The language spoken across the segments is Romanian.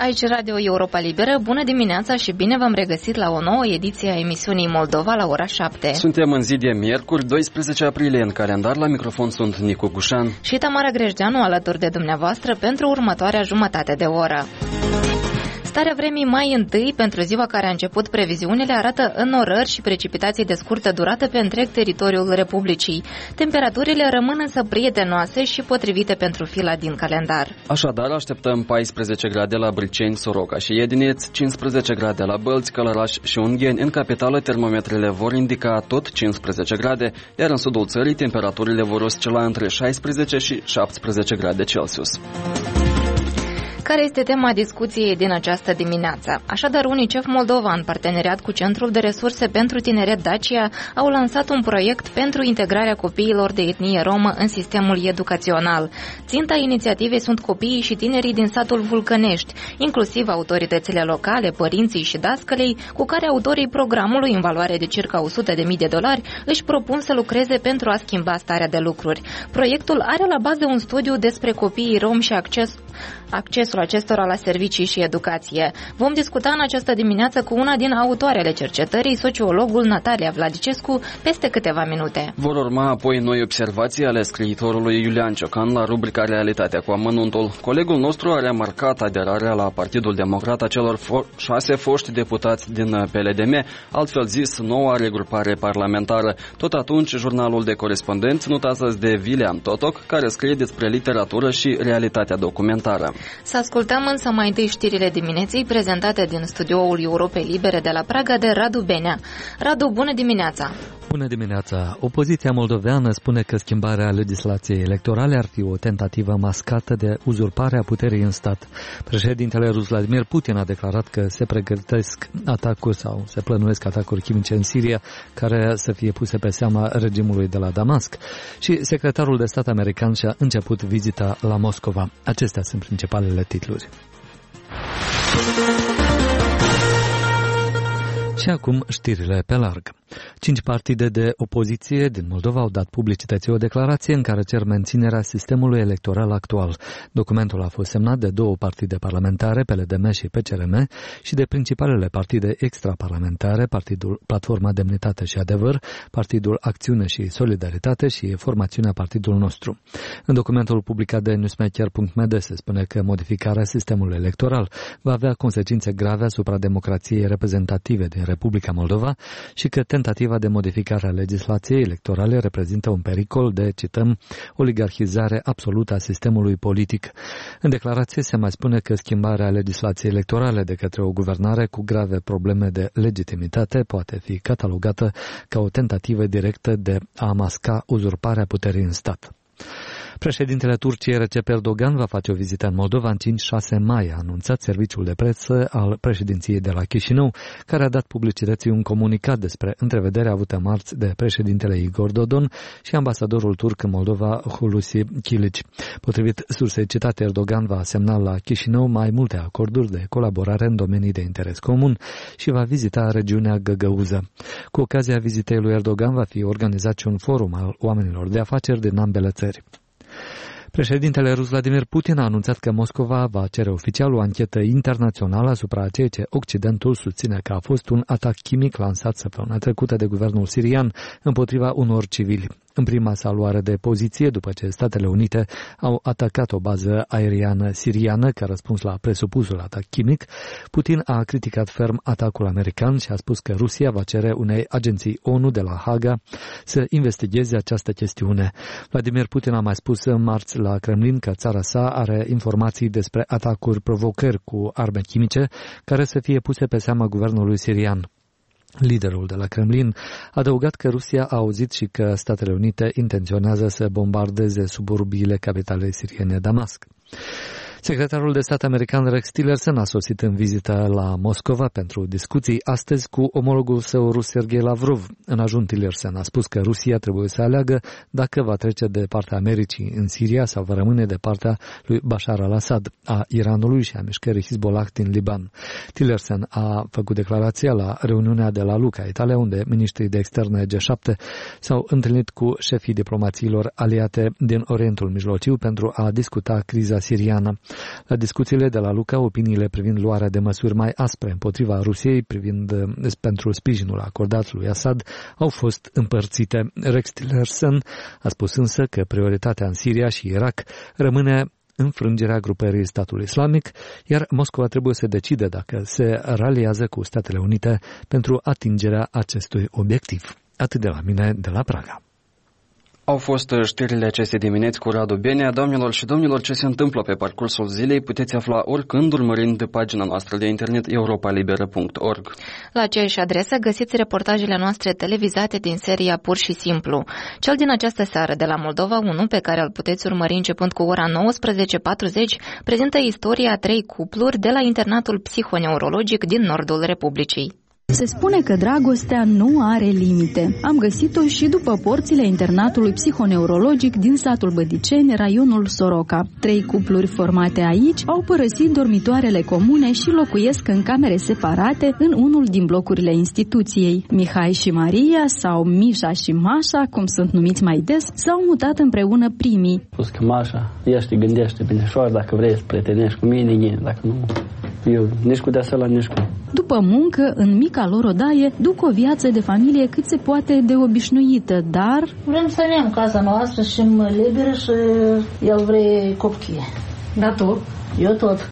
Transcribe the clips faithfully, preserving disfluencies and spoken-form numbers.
Aici Radio Europa Liberă, bună dimineața și bine v-am regăsit la o nouă ediție a emisiunii Moldova la ora șapte. Suntem în zi de miercuri, doisprezece aprilie în calendar, la microfon sunt Nicu Gușan și Tamara Grejdeanu alături de dumneavoastră pentru următoarea jumătate de oră. Starea vremii mai întâi pentru ziua care a început previziunile arată înnorări și precipitații de scurtă durată pe întreg teritoriul Republicii. Temperaturile rămân însă prietenoase și potrivite pentru fila din calendar. Așadar, așteptăm paisprezece grade la Briceni, Soroca și Iedineț, cincisprezece grade la Bălți, Călăraș și Ungheni. În capitală, termometrele vor indica tot cincisprezece grade, iar în sudul țării temperaturile vor oscila între șaisprezece și șaptesprezece grade Celsius. Care este tema discuției din această dimineață? Așadar, UNICEF Moldova, în parteneriat cu Centrul de Resurse pentru Tineret Dacia, au lansat un proiect pentru integrarea copiilor de etnie romă în sistemul educațional. Ținta inițiativei sunt copiii și tinerii din satul Vulcănești, inclusiv autoritățile locale, părinții și dascălei, cu care autorii programului, în valoare de circa o sută de mii de dolari, își propun să lucreze pentru a schimba starea de lucruri. Proiectul are la bază un studiu despre copiii romi și acces, accesul acestora la servicii și educație. Vom discuta în această dimineață cu una din autoarele cercetării, sociologul Natalia Vladicescu, peste câteva minute. Vor urma apoi noi observații ale scriitorului Iulian Ciocan la rubrica Realitatea cu amănuntul. Colegul nostru a remarcat aderarea la Partidul Democrat a celor fo- șase foști deputați din P L D M, altfel zis noua regrupare parlamentară. Tot atunci, jurnalul de corespondenți notează de Vilean Totoc, care scrie despre literatură și realitatea documentară. Să ascultăm însă mai întâi știrile dimineții prezentate din studioul Europei Libere de la Praga de Radu Benea. Radu, bună dimineața! Bună dimineața! Opoziția moldoveană spune că schimbarea legislației electorale ar fi o tentativă mascată de uzurpare a puterii în stat. Președintele rus Vladimir Putin a declarat că se pregătesc atacuri sau se plănuiesc atacuri chimice în Siria care să fie puse pe seama regimului de la Damasc. Și secretarul de stat american și-a început vizita la Moscova. Acestea sunt principalele titluri. Și acum știrile pe larg. Cinci partide de opoziție din Moldova au dat publicității o declarație în care cer menținerea sistemului electoral actual. Documentul a fost semnat de două partide parlamentare, P L D M și P C R M, și de principalele partide extraparlamentare, Partidul Platforma Demnitate și Adevăr, Partidul Acțiune și Solidaritate și formațiunea Partidul Nostru. În documentul publicat de newsmaker punct m d se spune că modificarea sistemului electoral va avea consecințe grave asupra democrației reprezentative din Republica Moldova și că tentativa de modificare a legislației electorale reprezintă un pericol de, cităm, oligarhizare absolută a sistemului politic. În declarație se mai spune că schimbarea legislației electorale de către o guvernare cu grave probleme de legitimitate poate fi catalogată ca o tentativă directă de a masca uzurparea puterii în stat. Președintele Turciei Recep Erdogan va face o vizită în Moldova în cinci șase mai, a anunțat serviciul de presă al președinției de la Chișinău, care a dat publicității un comunicat despre întrevederea avută marți de președintele Igor Dodon și ambasadorul turc în Moldova, Hulusi Kilic. Potrivit sursei citate, Erdogan va semna la Chișinău mai multe acorduri de colaborare în domenii de interes comun și va vizita regiunea Găgăuză. Cu ocazia vizitei lui Erdogan va fi organizat și un forum al oamenilor de afaceri din ambele țări. Președintele rus Vladimir Putin a anunțat că Moscova va cere oficial o anchetă internațională asupra a ceea ce Occidentul susține că a fost un atac chimic lansat săptămâna trecută de guvernul sirian împotriva unor civili. În prima sa luare de poziție, după ce Statele Unite au atacat o bază aeriană siriană ca răspuns la presupusul atac chimic, Putin a criticat ferm atacul american și a spus că Rusia va cere unei agenții ONU de la Haga să investigheze această chestiune. Vladimir Putin a mai spus marți la Kremlin că țara sa are informații despre atacuri provocări cu arme chimice care să fie puse pe seama guvernului sirian. Liderul de la Kremlin a adăugat că Rusia a auzit și că Statele Unite intenționează să bombardeze suburbiile capitalei siriene Damasc. Secretarul de stat american Rex Tillerson a sosit în vizită la Moscova pentru discuții astăzi cu omologul său rus Sergei Lavrov. În ajun, Tillerson a spus că Rusia trebuie să aleagă dacă va trece de partea Americii în Siria sau va rămâne de partea lui Bashar al-Assad, a Iranului și a mișcării Hezbollah din Liban. Tillerson a făcut declarația la reuniunea de la Lucca, Italia, unde ministrii de externe G șapte s-au întâlnit cu șefii diplomațiilor aliate din Orientul Mijlociu pentru a discuta criza siriană. La discuțiile de la Luca, opiniile privind luarea de măsuri mai aspre împotriva Rusiei privind pentru sprijinul acordat lui Assad au fost împărțite. Rex Tillerson a spus însă că prioritatea în Siria și Irak rămâne înfrângerea grupării statului islamic, iar Moscova trebuie să decide dacă se raliază cu Statele Unite pentru atingerea acestui obiectiv. Atât de la mine, de la Praga. Au fost știrile acestei dimineți cu Radu Benea. Doamnelor și domnilor, ce se întâmplă pe parcursul zilei puteți afla oricând urmărind de pagina noastră de internet europa liberă punct org. La aceeași adresă găsiți reportajele noastre televizate din seria Pur și Simplu. Cel din această seară de la Moldova unu, pe care îl puteți urmări începând cu ora nouăsprezece patruzeci, prezintă istoria a trei cupluri de la internatul psihoneurologic din nordul Republicii. Se spune că dragostea nu are limite. Am găsit-o și după porțile internatului psihoneurologic din satul Bădiceni, raionul Soroca. Trei cupluri formate aici au părăsit dormitoarele comune și locuiesc în camere separate în unul din blocurile instituției. Mihai și Maria, sau Mișa și Mașa, cum sunt numiți mai des, s-au mutat împreună primii. Spus că Mașa, ea și gândește binișoară, dacă vrei să prietenești cu mine, e, dacă nu, eu nici cu deasela, nici cu... După muncă, în mica lor odaie, duc o viață de familie cât se poate de obișnuită, dar... Vrem să ne-am casa noastră și mă liberă și el vrea copii. Da, tu? Eu tot.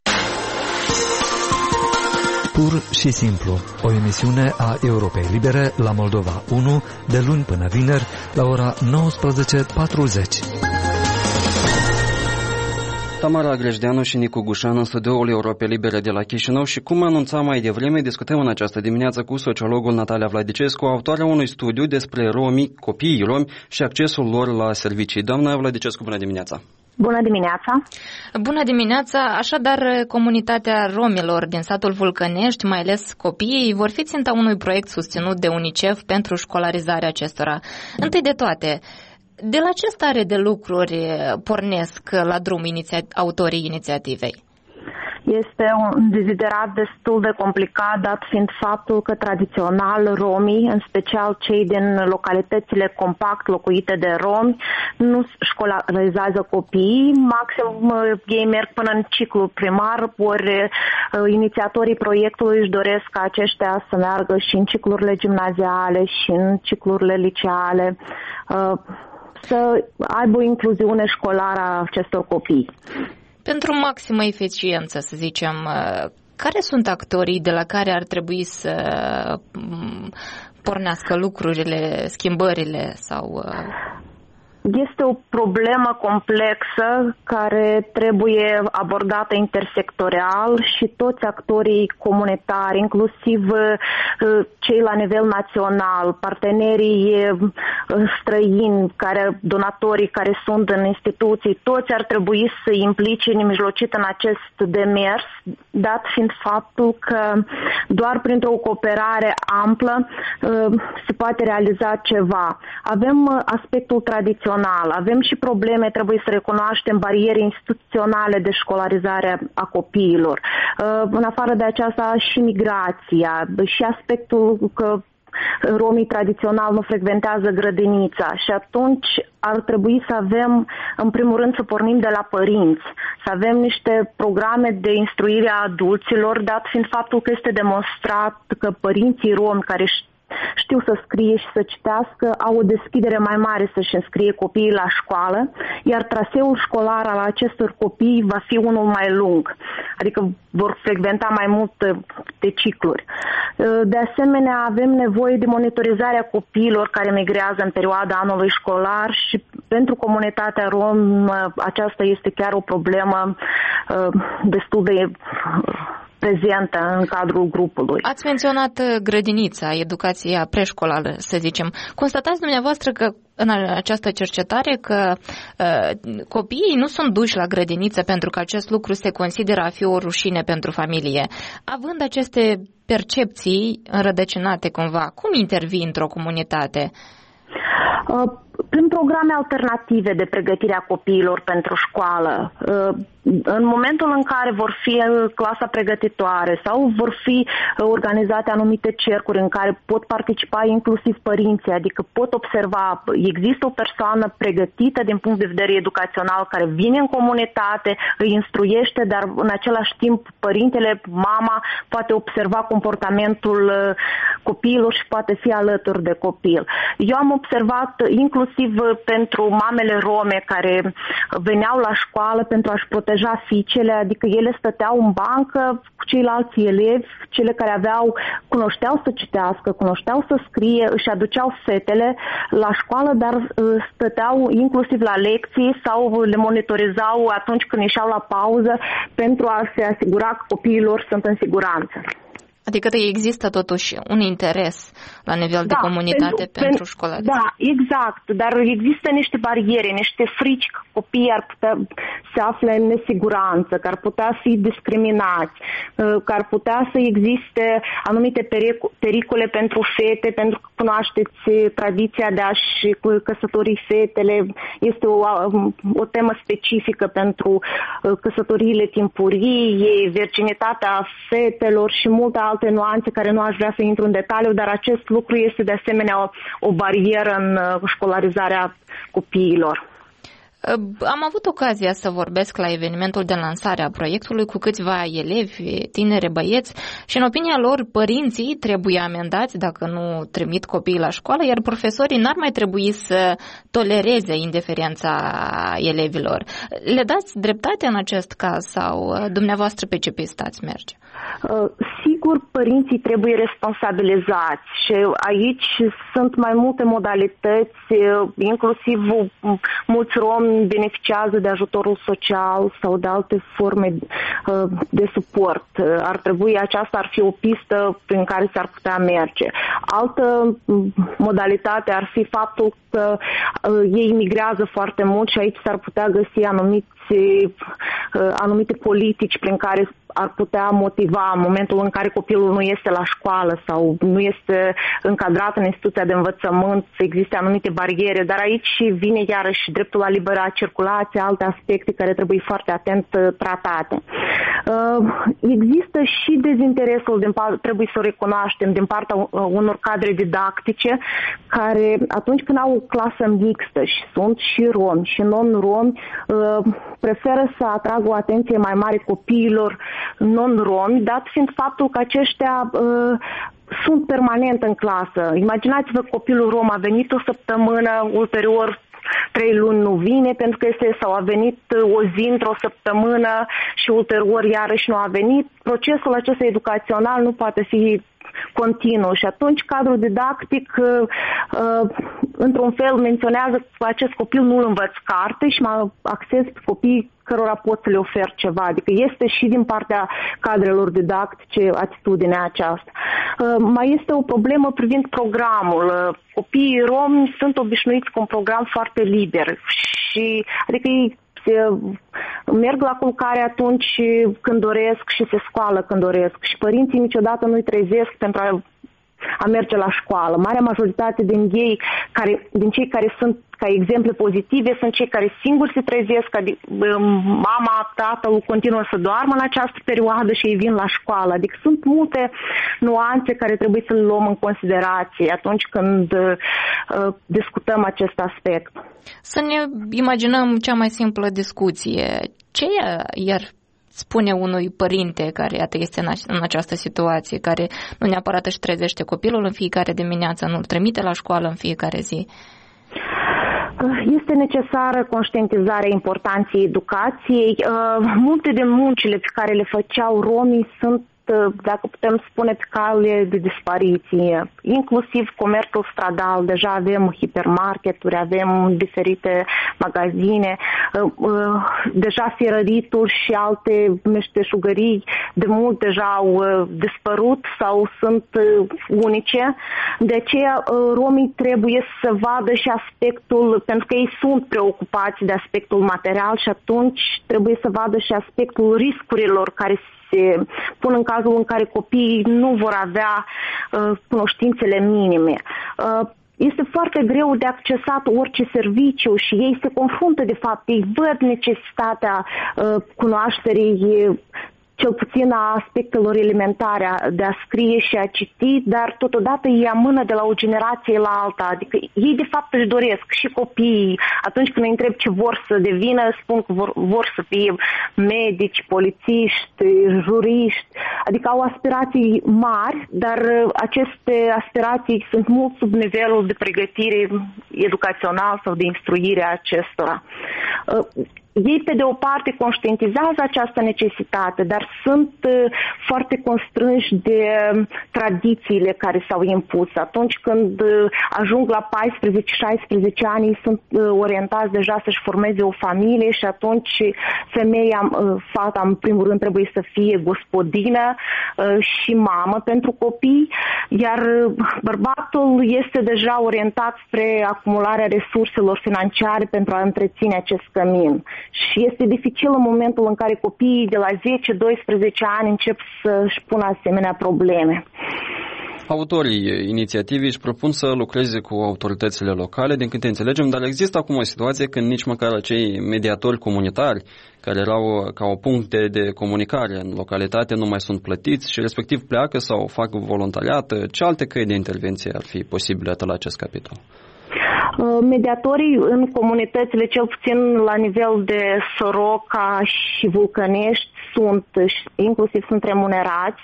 Pur și Simplu, o emisiune a Europei Libere la Moldova unu, de luni până vineri, la ora nouăsprezece patruzeci. Tamara Grejdeanu și Nicu Gușan în studioul Europei Libere de la Chișinău și, cum anunțam mai devreme, discutăm în această dimineață cu sociologul Natalia Vladicescu, autoarea unui studiu despre romii, copiii romi și accesul lor la servicii. Doamna Vladicescu, bună dimineața! Bună dimineața! Bună dimineața! Așadar, comunitatea romilor din satul Vulcănești, mai ales copiii, vor fi ținta unui proiect susținut de UNICEF pentru școlarizarea acestora. Întâi de toate, de la ce stare de lucruri pornesc la drum iniția- autorii inițiativei? Este un deziderat destul de complicat, dat fiind faptul că tradițional romii, în special cei din localitățile compact locuite de romi, nu școlarizează copiii. Maxim ei merg până în ciclu primar, ori inițiatorii proiectului își doresc ca aceștia să meargă și în ciclurile gimnaziale și în ciclurile liceale, să aibă o incluziune școlară a acestor copii. Pentru maximă eficiență, să zicem, care sunt actorii de la care ar trebui să pornească lucrurile, schimbările sau... Este o problemă complexă care trebuie abordată intersectorial și toți actorii comunitari, inclusiv cei la nivel național, partenerii străini, care, donatorii care sunt în instituții, toți ar trebui să implice nemijlocit în acest demers, dat fiind faptul că doar printr-o cooperare amplă se poate realiza ceva. Avem aspectul tradițional. Avem și probleme, trebuie să recunoaștem, bariere instituționale de școlarizare a copiilor. În afară de aceasta și migrația, și aspectul că romii tradițional nu frecventează grădinița și atunci ar trebui să avem, în primul rând, să pornim de la părinți, să avem niște programe de instruire a adulților, dat fiind faptul că este demonstrat că părinții romi care știu să scrie și să citească, au o deschidere mai mare să-și înscrie copiii la școală, iar traseul școlar al acestor copii va fi unul mai lung, adică vor frecventa mai multe de cicluri. De asemenea, avem nevoie de monitorizarea copiilor care migrează în perioada anului școlar și pentru comunitatea romă aceasta este chiar o problemă destul de prezentă în cadrul grupului. Ați menționat grădinița, educația preșcolară, să zicem. Constatați dumneavoastră că în această cercetare că uh, copiii nu sunt duși la grădiniță pentru că acest lucru se consideră a fi o rușine pentru familie. Având aceste percepții înrădăcinate cumva, cum intervii într-o comunitate? Uh, prin programe alternative de pregătire a copiilor pentru școală. Uh, în momentul în care vor fi clasa pregătitoare sau vor fi organizate anumite cercuri în care pot participa inclusiv părinții, adică pot observa, există o persoană pregătită din punct de vedere educațional care vine în comunitate, îi instruiește, dar în același timp părintele, mama poate observa comportamentul copiilor și poate fi alături de copil. Eu am observat inclusiv pentru mamele rome care veneau la școală pentru a-și proteja fiicele, adică ele stăteau în bancă cu ceilalți elevi, cele care aveau, cunoșteau să citească, cunoșteau să scrie, își aduceau fetele la școală, dar stăteau inclusiv la lecții sau le monitorizau atunci când ieșeau la pauză pentru a se asigura că copiii lor sunt în siguranță. Adică există totuși un interes la nivel da, de comunitate pentru, pentru școlari. Da, exact, dar există niște bariere, niște frici că copiii ar putea se afle în nesiguranță, că ar putea fi discriminați, că ar putea să existe anumite pericole pentru fete, pentru că cunoașteți tradiția de a-și căsători fetele, este o, o temă specifică pentru căsătoriile timpurii, virginitatea fetelor și multe alte alte nuanțe care nu aș vrea să intru în detaliu, dar acest lucru este de asemenea o, o barieră în școlarizarea copiilor. Am avut ocazia să vorbesc la evenimentul de lansare a proiectului cu câțiva elevi, tinere băieți și în opinia lor părinții trebuie amendați dacă nu trimit copiii la școală, iar profesorii n-ar mai trebui să tolereze indiferența elevilor. Le dați dreptate în acest caz sau dumneavoastră pe ce pistați merge? Sigur, părinții trebuie responsabilizați și aici sunt mai multe modalități, inclusiv mulți romi beneficiază de ajutorul social sau de alte forme de suport. Ar trebui, aceasta ar fi o pistă prin care s-ar putea merge. Altă modalitate ar fi faptul că ei migrează foarte mult și aici s-ar putea găsi anumiți, anumite politici prin care ar putea motiva în momentul în care copilul nu este la școală sau nu este încadrat în instituția de învățământ, să existe anumite bariere, dar aici vine iarăși dreptul la libera circulație, alte aspecte care trebuie foarte atent tratate. Există și dezinteresul, din, trebuie să o recunoaștem, din partea unor cadre didactice care atunci când au o clasă mixtă și sunt și romi și non-romi, preferă să atragă o atenție mai mare copiilor non-romi, dat fiind faptul că aceștia uh, sunt permanent în clasă. Imaginați-vă copilul rom a venit o săptămână, ulterior trei luni nu vine pentru că este sau a venit o zi într-o săptămână și ulterior iarăși nu a venit. Procesul acesta educațional nu poate fi continuu și atunci cadrul didactic uh, uh, într-un fel menționează că acest copil nu-l învăț carte și mă axez pe copii cărora pot să le ofer ceva. Adică este și din partea cadrelor didactice atitudinea aceasta. Uh, mai este o problemă privind programul. Uh, copiii romi sunt obișnuiți cu un program foarte liber și adică ei merg la culcare atunci când doresc și se scoală când doresc și părinții niciodată nu-i trezesc pentru a, a merge la școală. Marea majoritate din ei, care, din cei care sunt ca exemple pozitive, sunt cei care singuri se trezesc, adică mama, tatăl continuă să doarmă în această perioadă și ei vin la școală. Adică sunt multe nuanțe care trebuie să le luăm în considerație atunci când uh, discutăm acest aspect. Să ne imaginăm cea mai simplă discuție. Ce iar spune unui părinte care iată, este în această situație, care nu neapărat își trezește copilul în fiecare dimineață, nu îl trimite la școală în fiecare zi? Este necesară conștientizarea importanței educației. Multe din muncile pe care le făceau romii sunt, dacă putem spune, pe cale de dispariție. Inclusiv comerțul stradal, deja avem hipermarketuri, avem diferite magazine, deja firăritul și alte meșteșugării de mult deja au dispărut sau sunt unice. De aceea romii trebuie să vadă și aspectul, pentru că ei sunt preocupați de aspectul material și atunci trebuie să vadă și aspectul riscurilor care se pun în cazul în care copiii nu vor avea uh, cunoștințele minime. Uh, este foarte greu de accesat orice serviciu și ei se confruntă, de fapt, ei văd necesitatea uh, cunoașterii, cel puțin a aspectelor elementare de a scrie și a citi, dar totodată ei amână de la o generație la alta. Adică ei de fapt își doresc și copiii, atunci când îi întreb ce vor să devină, spun că vor, vor să fie medici, polițiști, juriști, adică au aspirații mari, dar aceste aspirații sunt mult sub nivelul de pregătire educațional sau de instruire a acestora. Ei, pe de o parte, conștientizează această necesitate, dar sunt uh, foarte constrânși de uh, tradițiile care s-au impus. Atunci când uh, ajung la paisprezece șaisprezece ani, ei sunt uh, orientați deja să-și formeze o familie și atunci femeia, uh, fata, în primul rând, trebuie să fie gospodină uh, și mamă pentru copii, iar uh, bărbatul este deja orientat spre acumularea resurselor financiare pentru a întreține acest cămin. Și este dificil în momentul în care copiii de la zece doisprezece ani încep să-și pună asemenea probleme. Autorii inițiativei își propun să lucreze cu autoritățile locale, din câte înțelegem, dar există acum o situație când nici măcar acei mediatori comunitari care erau ca o punct de, de comunicare în localitate nu mai sunt plătiți și respectiv pleacă sau fac voluntariat. Ce alte căi de intervenție ar fi posibile la acest capitol? Mediatorii în comunitățile, cel puțin la nivel de Soroca și Vulcănești, sunt, inclusiv sunt remunerați,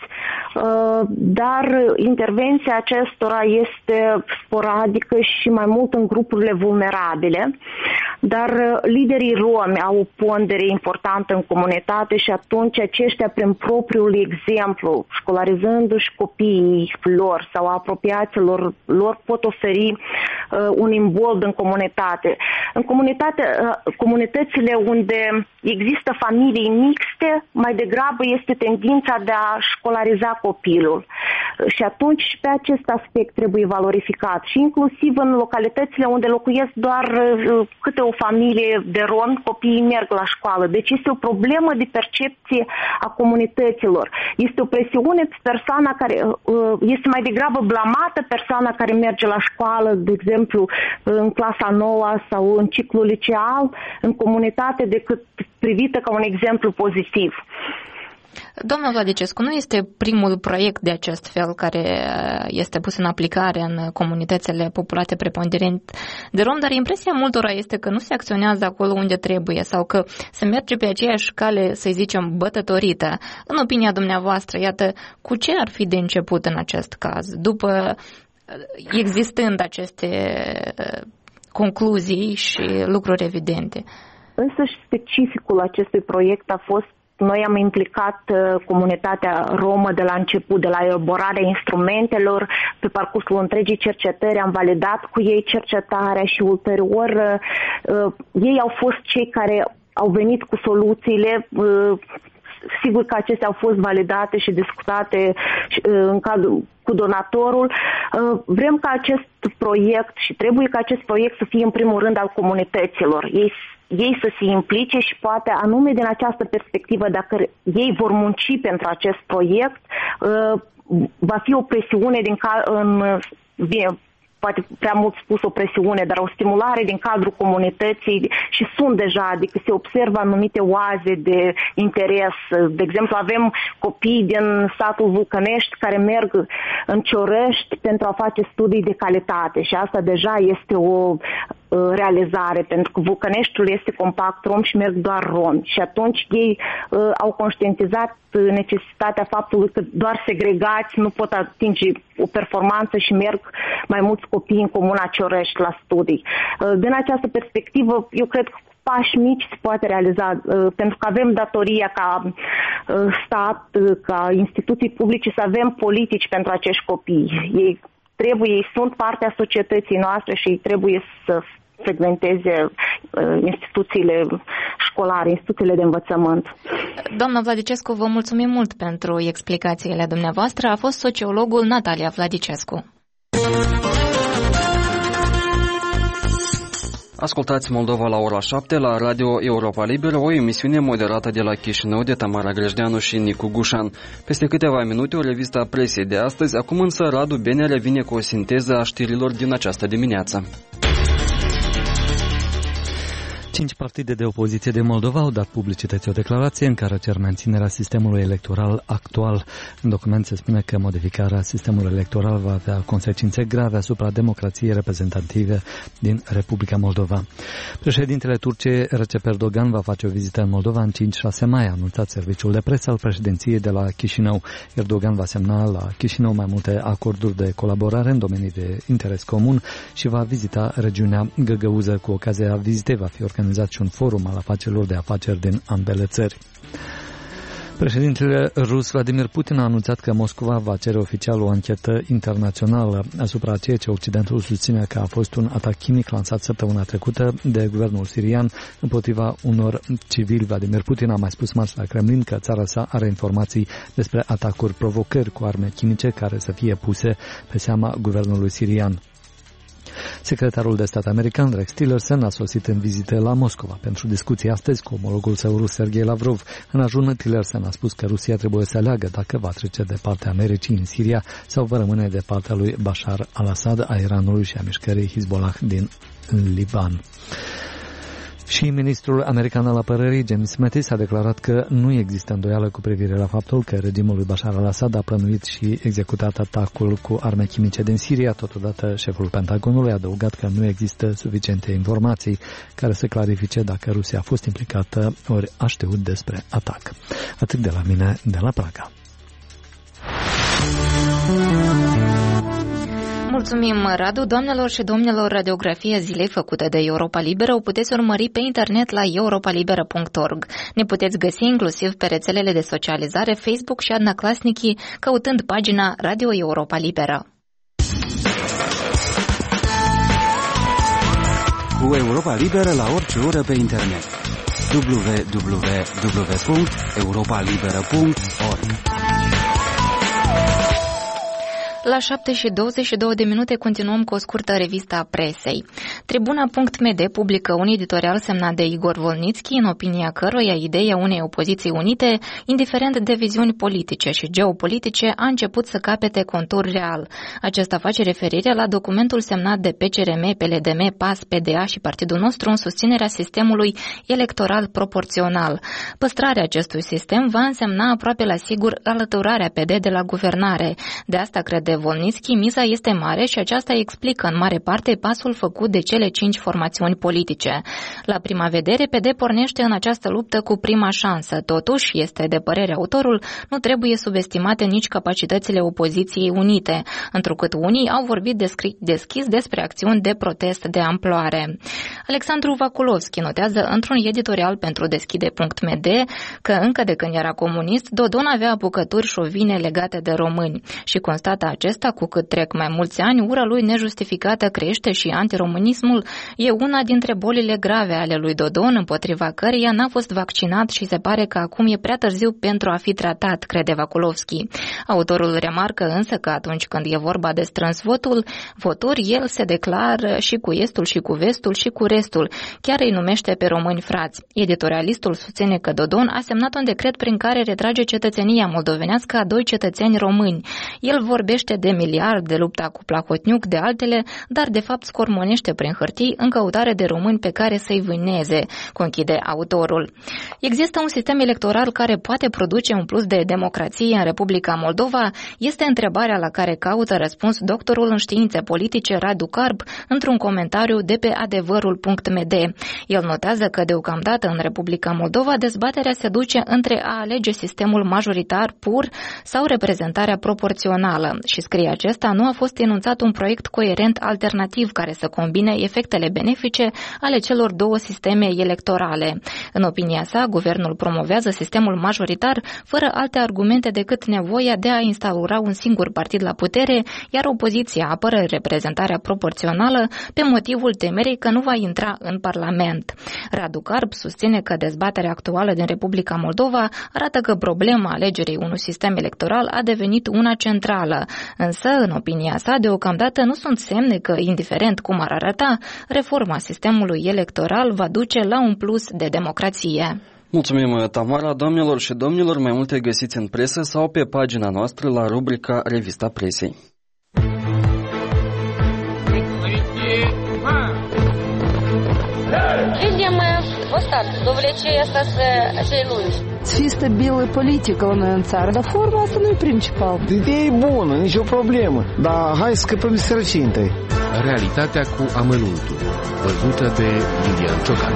dar intervenția acestora este sporadică și mai mult în grupurile vulnerabile, dar liderii romi au o pondere importantă în comunitate și atunci aceștia, prin propriul exemplu, școlarizându-și copiii lor sau apropiaților lor, pot oferi un imbold în comunitate. În comunitate, comunitățile unde există familii mixte, mai degrabă este tendința de a școlariza copilul. Și atunci pe acest aspect trebuie valorificat. Și inclusiv în localitățile unde locuiesc doar câte o familie de romi, copiii merg la școală. Deci este o problemă de percepție a comunităților. Este o presiune pe persoana care este mai degrabă blamată persoana care merge la școală, de exemplu, în clasa nouă sau în ciclul liceal, în comunitate, decât privită ca un exemplu pozitiv. Domnul Vladicescu, nu este primul proiect de acest fel care este pus în aplicare în comunitățile populate preponderent de rom, dar impresia multora este că nu se acționează acolo unde trebuie sau că se merge pe aceeași cale, să zicem, bătătorită. În opinia dumneavoastră, iată, cu ce ar fi de început în acest caz? După, existând aceste concluzii și lucruri evidente. Însăși specificul acestui proiect a fost, noi am implicat uh, comunitatea romă de la început, de la elaborarea instrumentelor, pe parcursul întregii cercetări am validat cu ei cercetarea și ulterior uh, uh, ei au fost cei care au venit cu soluțiile. Uh, sigur că acestea au fost validate și discutate uh, în cadrul cu donatorul. Vrem ca acest proiect și trebuie ca acest proiect să fie în primul rând al comunităților. Ei, ei să se implice și poate anume din această perspectivă, dacă ei vor munci pentru acest proiect, va fi o presiune din ca, în, bine, poate prea mult spus o presiune, dar o stimulare din cadrul comunității și sunt deja, adică se observă anumite oaze de interes. De exemplu, avem copii din satul Vulcănești care merg în Ciorăști pentru a face studii de calitate și asta deja este o realizare, pentru că Vulcăneștiul este compact rom și merg doar romi. Și atunci ei uh, au conștientizat necesitatea faptului că doar segregați nu pot atinge o performanță și merg mai mulți copii în comuna Ciorăști la studii. Uh, din această perspectivă, eu cred că pași mici se poate realiza, uh, pentru că avem datoria ca uh, stat, uh, ca instituții publice să avem politici pentru acești copii. Ei trebuie, ei sunt partea societății noastre și ei trebuie să frecventeze uh, instituțiile școlare, instituțiile de învățământ. Doamna Vladicescu, vă mulțumim mult pentru explicațiile dumneavoastră. A fost sociologul Natalia Vladicescu. Ascultați Moldova la ora șapte la Radio Europa Liberă, o emisiune moderată de la Chișinău de Tamara Grejdeanu și Nicu Gușan. Peste câteva minute o revistă a presiei de astăzi, acum însă Radu Bene revine cu o sinteză a știrilor din această dimineață. Cinci partide de opoziție de Moldova au dat publicității o declarație în care cer menținerea sistemului electoral actual. În document se spune că modificarea sistemului electoral va avea consecințe grave asupra democrației reprezentative din Republica Moldova. Președintele Turciei Recep Erdogan va face o vizită în Moldova în cinci șase mai, a anunțat serviciul de presă al președinției de la Chișinău. Erdogan va semna la Chișinău mai multe acorduri de colaborare în domenii de interes comun și va vizita regiunea Găgăuză. Cu ocazia vizitei va fi organizat și un forum al afacerilor de afaceri din ambele țări. Președintele rus Vladimir Putin a anunțat că Moscova va cere oficial o anchetă internațională asupra ceea ce Occidentul susține că a fost un atac chimic lansat săptămâna trecută de guvernul sirian împotriva unor civili. Vladimir Putin a mai spus marți la Kremlin că țara sa are informații despre atacuri, provocări cu arme chimice care să fie puse pe seama guvernului sirian. Secretarul de stat american Rex Tillerson a sosit în vizită la Moscova pentru discuții astăzi cu omologul său rus Sergei Lavrov. În ajun, Tillerson a spus că Rusia trebuie să aleagă dacă va trece de partea Americii în Siria sau va rămâne de partea lui Bashar al-Assad, a Iranului și a mișcării Hezbollah din Liban. Și ministrul american al apărării, James Mattis, a declarat că nu există îndoială cu privire la faptul că regimul lui Bashar al-Assad a plănuit și executat atacul cu arme chimice din Siria. Totodată, șeful Pentagonului a adăugat că nu există suficiente informații care să clarifice dacă Rusia a fost implicată ori a știut despre atac. Atât de la mine, de la Praga. Mulțumim, Radu. Doamnelor și domnilor, radiografia zilei făcută de Europa Liberă o puteți urmări pe internet la europa liberă punct org. Ne puteți găsi inclusiv pe rețelele de socializare Facebook și Odnoklassniki, căutând pagina Radio Europa Liberă. Cu Europa Liberă la orice oră pe internet. w w w punct europa liberă punct org. La șapte și douăzeci și două de minute continuăm cu o scurtă revistă a presei. Tribuna punct m d publică un editorial semnat de Igor Volnitski, în opinia căruia ideea unei opoziții unite, indiferent de viziuni politice și geopolitice, a început să capete contur real. Acesta face referire la documentul semnat de P C R M, P L D M, P A S, P D A și partidul nostru în susținerea sistemului electoral proporțional. Păstrarea acestui sistem va însemna aproape la sigur alăturarea P D de la guvernare. De asta crede Volnitski, miza este mare și aceasta explică în mare parte pasul făcut de cele cinci formațiuni politice. La prima vedere, P D pornește în această luptă cu prima șansă. Totuși, este de părere autorul, nu trebuie subestimate nici capacitățile opoziției unite, întrucât unii au vorbit deschis despre acțiuni de protest de amploare. Alexandru Vaculovski notează într-un editorial pentru deschide punct m d că încă de când era comunist, Dodon avea apucături șovine legate de români și constată acesta, cu cât trec mai mulți ani, ura lui nejustificată crește și antiromânismul e una dintre bolile grave ale lui Dodon, împotriva căreia n-a fost vaccinat și se pare că acum e prea târziu pentru a fi tratat, crede Vaculovski. Autorul remarcă însă că atunci când e vorba de strâns votul, voturi, el se declară și cu estul și cu vestul și cu restul. Chiar îi numește pe români frați. Editorialistul susține că Dodon a semnat un decret prin care retrage cetățenia moldovenească a doi cetățeni români. El vorbește de miliard, de lupta cu Plahotniuc, de altele, dar de fapt scormonește prin hârtii în căutare de români pe care să-i vâneze, conchide autorul. Există un sistem electoral care poate produce un plus de democrație în Republica Moldova? Este întrebarea la care caută răspuns doctorul în științe politice Radu Carb într-un comentariu de pe adevărul punct m d. El notează că deocamdată în Republica Moldova dezbaterea se duce între a alege sistemul majoritar pur sau reprezentarea proporțională și scrie acesta, nu a fost enunțat un proiect coerent alternativ care să combine efectele benefice ale celor două sisteme electorale. În opinia sa, guvernul promovează sistemul majoritar fără alte argumente decât nevoia de a instaura un singur partid la putere, iar opoziția apără reprezentarea proporțională pe motivul temerii că nu va intra în Parlament. Radu Carb susține că dezbaterea actuală din Republica Moldova arată că problema alegerii unui sistem electoral a devenit una centrală, însă, în opinia sa, deocamdată nu sunt semne că, indiferent cum ar arăta, reforma sistemului electoral va duce la un plus de democrație. Mulțumim, Tamara. Doamnelor și domnilor, mai multe găsiți în presă sau pe pagina noastră la rubrica Revista Presei. Видим остатки, довлечение celui. Să fie stabilă politică la noi în țară, dar forma asta nu e principal. Ideea e bună, nicio problemă, dar hai să scăpăm de sărăcie întâi. Realitatea cu amănuntul, văzută de Lilian Ciocan.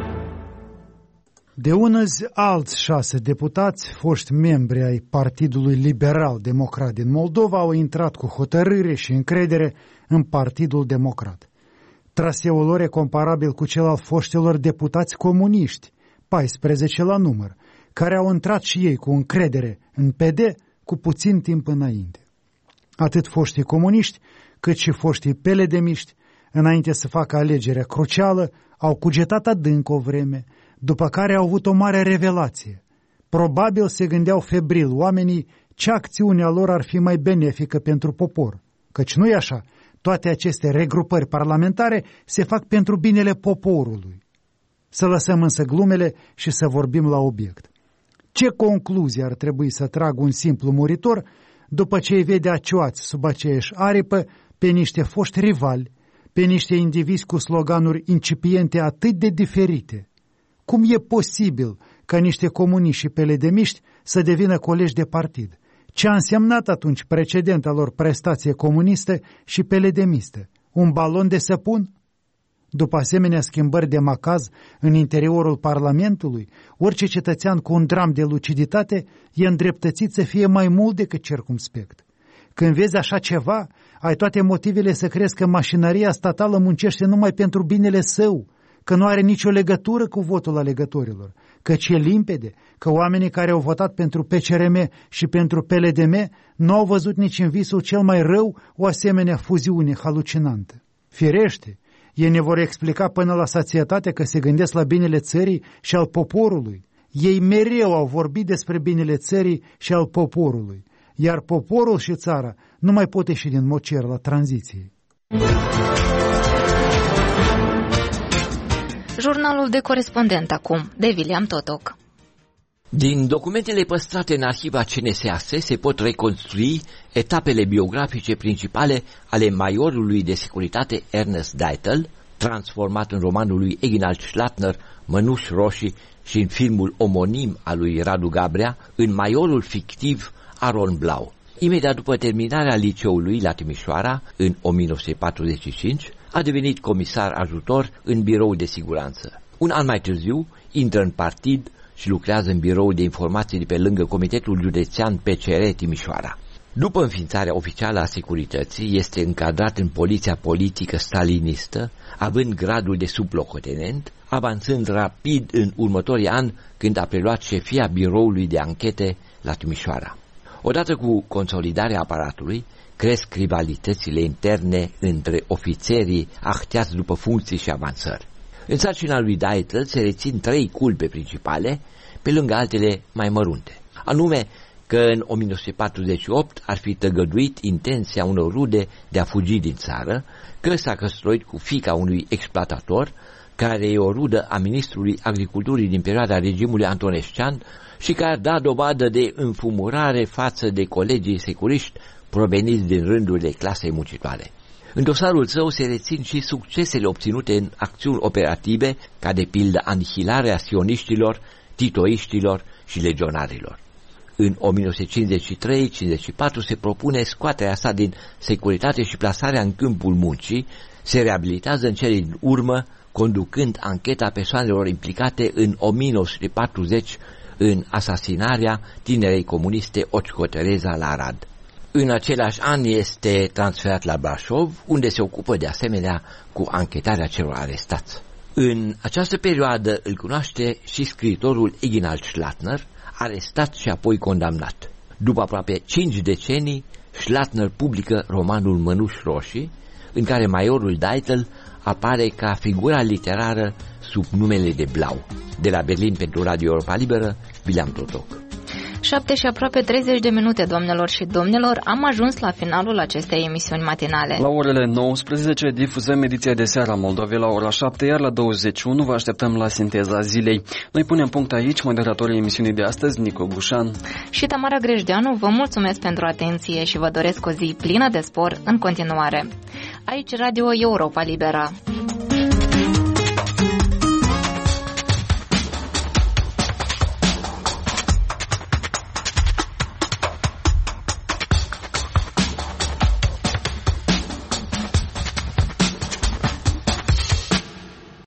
De unăzi, alți șase deputați, foști membri ai Partidului Liberal Democrat din Moldova, au intrat cu hotărâre și încredere în Partidul Democrat. Traseul lor e comparabil cu cel al foștilor deputați comuniști, paisprezece la număr, care au intrat și ei cu încredere în P D cu puțin timp înainte. Atât foștii comuniști, cât și foștii peledemiști, înainte să facă alegerea crucială, au cugetat adânc o vreme, după care au avut o mare revelație. Probabil se gândeau febril oamenii ce acțiunea lor ar fi mai benefică pentru popor, căci nu-i așa, toate aceste regrupări parlamentare se fac pentru binele poporului. Să lăsăm însă glumele și să vorbim la obiect. Ce concluzie ar trebui să trag un simplu muritor după ce îi vede acioați sub aceeași aripă pe niște foști rivali, pe niște indivizi cu sloganuri incipiente atât de diferite? Cum e posibil ca niște comuniști și peledemiști să devină colegi de partid? Ce a însemnat atunci precedenta lor prestație comunistă și peledemistă? Un balon de săpun? După asemenea schimbări de macaz în interiorul Parlamentului, orice cetățean cu un dram de luciditate e îndreptățit să fie mai mult decât circumspect. Când vezi așa ceva, ai toate motivele să crezi că mașinăria statală muncește numai pentru binele său, că nu are nicio legătură cu votul alegătorilor, căci e limpede că oamenii care au votat pentru P C R M și pentru P L D M nu au văzut nici în visul cel mai rău o asemenea fuziune halucinantă. Firește, ei ne vor explica până la sațietate că se gândesc la binele țării și al poporului. Ei mereu au vorbit despre binele țării și al poporului, iar poporul și țara nu mai pot ieși din mocer la tranziție. Jurnalul de corespondent acum, de William Totoc. Din documentele păstrate în arhiva C N S A S se pot reconstrui etapele biografice principale ale maiorului de securitate Ernest Deitel, transformat în romanul lui Eginald Schlatner, Mănuși Roșii, și în filmul omonim al lui Radu Gabrea, în maiorul fictiv Aron Blau. Imediat după terminarea liceului la Timișoara, în o mie nouă sute patruzeci și cinci, a devenit comisar ajutor în birou de siguranță. Un an mai târziu, intră în partid și lucrează în biroul de informații de pe lângă Comitetul Județean P C R Timișoara. După înființarea oficială a securității, este încadrat în poliția politică stalinistă, având gradul de sublocotenent, avansând rapid în următorii ani când a preluat șefia biroului de anchete la Timișoara. Odată cu consolidarea aparatului, cresc rivalitățile interne între ofițerii ahteați după funcții și avansări. În sarcina lui Deitel se rețin trei culpe principale, pe lângă altele mai mărunte, anume că în o mie nouă sute patruzeci și opt ar fi tăgăduit intenția unor rude de a fugi din țară, că s-a căsătorit cu fiica unui exploatator, care e o rudă a ministrului agriculturii din perioada regimului Antonescian și care a dat dovadă de înfumurare față de colegii securiști proveniți din rândurile clasei muncitoare. În dosarul său se rețin și succesele obținute în acțiuni operative, ca de pildă anihilarea sioniștilor, titoiștilor și legionarilor. În o mie nouă sute cincizeci și trei cincizeci și patru se propune scoaterea sa din securitate și plasarea în câmpul muncii, se reabilitează în cele din urmă, conducând ancheta persoanelor implicate în o mie nouă sute patruzeci în asasinarea tinerei comuniste Occo Tereza la Arad. În același an este transferat la Brașov, unde se ocupă de asemenea cu anchetarea celor arestați. În această perioadă îl cunoaște și scriitorul Eginald Schlatner, arestat și apoi condamnat. După aproape cinci decenii, Schlatner publică romanul Mănuși Roșii, în care maiorul Deitel apare ca figura literară sub numele de Blau. De la Berlin pentru Radio Europa Liberă, William Totoc. șapte și aproape treizeci de minute, doamnelor și domnilor, am ajuns la finalul acestei emisiuni matinale. La orele nouăsprezece difuzăm ediția de seară a Moldovei la ora șapte, iar la douăzeci și unu vă așteptăm la sinteza zilei. Noi punem punct aici, moderatorii emisiunii de astăzi, Nico Gușan și Tamara Grejdeanu. Vă mulțumesc pentru atenție și vă doresc o zi plină de spor în continuare. Aici Radio Europa Liberă.